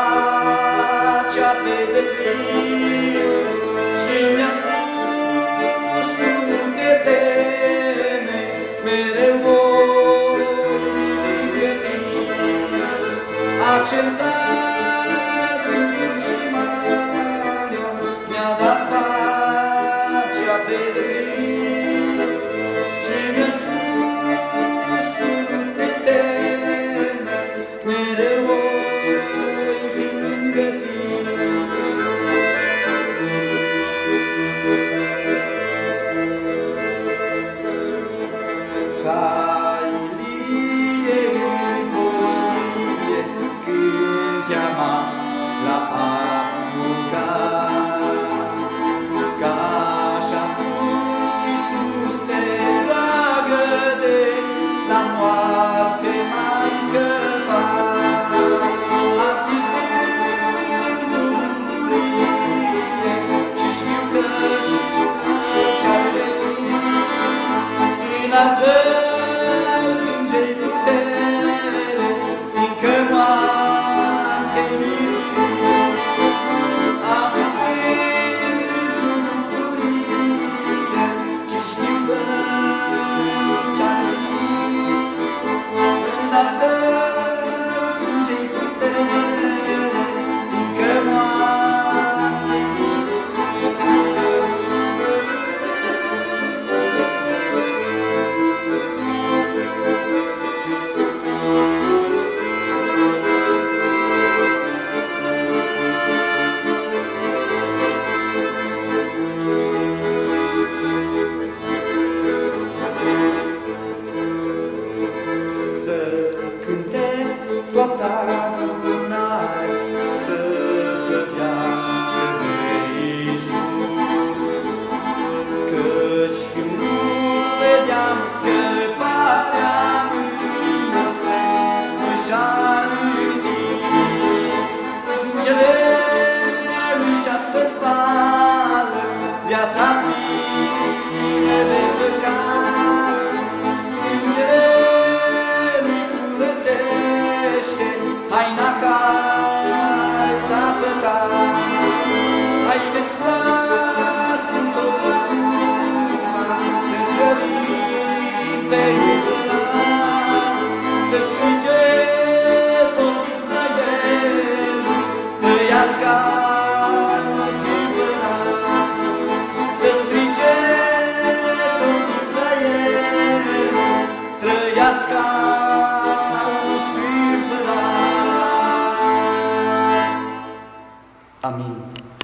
pacea pe deplin și mi-a spus nu te teme, mereu voi lângă tine. Acel drag și marea mi-a dat pacea pe deplin și mi-a spus nu te teme, mereu voi fi lângă tine. Ca Ilie în pustie, când cheama la apucat, ca așa Iisus se roagă de la moarte mai scăpat. Azi Sfântul bucurie și știu că și ce-ar veni în al tău sânge-i putere, fiindcă moarte-i miluit. Azi Sfântul bucurie și știu că ce-ar veni în al tău sânge-i putere, fiindcă moarte-i miluit. Să cânte toată adunarea, să slăvească pe Iisus, căci când nu vedeam scăparea, mâna spre noi și-a întins. Sângele lui și astăzi spală viața plină de păcat. Sângele haina care s-a păcat. Haideți, frați, când toți acum să-mi slăvim pe Împărat, să strige tot Israelul, trăiască al-nostru Împărat. Să strige tot Israelul, trăiască al-nostru Împărat. Amin.